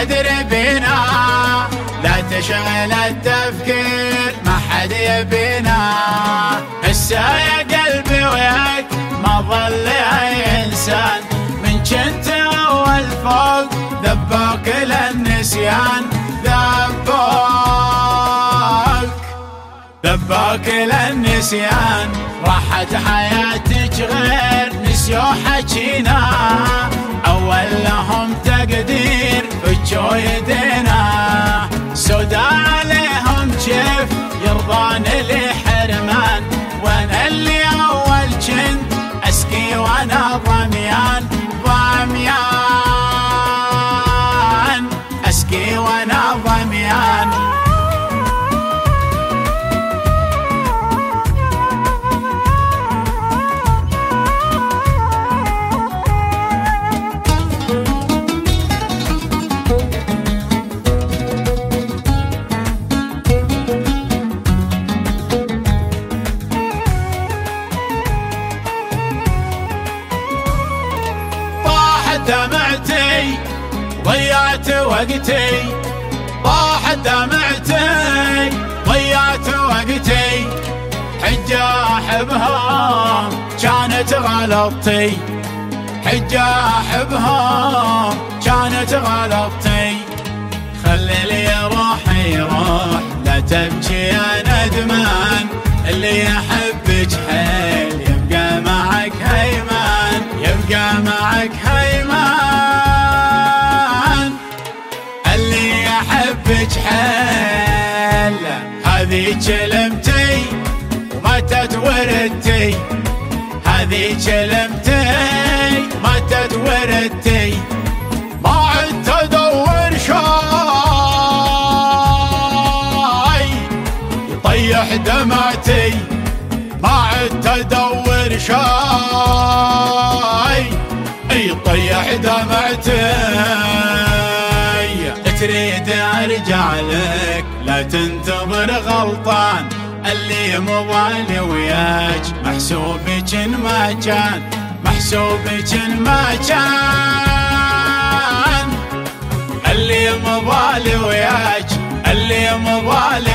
تدري بينا، لا تشغل التفكير ما حد يبينا. هسه يا قلبي وياك ما ظل اي انسان، من كنت اول فوق ذبوك للنسيان. ذبوك للنسيان. راحت حياتك غير نسيو حكينا، اول لهم تقدير فجوا يدينا. سودا عليهم كيف يرضون لي حرمان، وانا اللي اول كنت اسقي وانا ضميان. ضميان اسقي وانا ضميان. دمعتي ضيعت وقتي، طاحت دمعتي ضيعت وقتي. حجة احبهم كانت غلطتي، حجة احبهم كانت غلطتي. خلي لي روحي يروح لا تبكي يا ندمان، اللي يحبك حيل يبقى معك هيمان، يبقى معك هيمان. اللي يحبك حيل هذي كلمتي وماتت وردتي، هذي كلمتي ماتت وردتي. ما عدت ادور شاي يطيح دمعتي، ما عدت ادور شاي يطيح دمعتي. تريد ارجع لك لا تنتظر غلطان، اللي مضالي وياك محسوبك ما كان، محسوبك ما كان. اللي مضالي وياك، اللي مضالي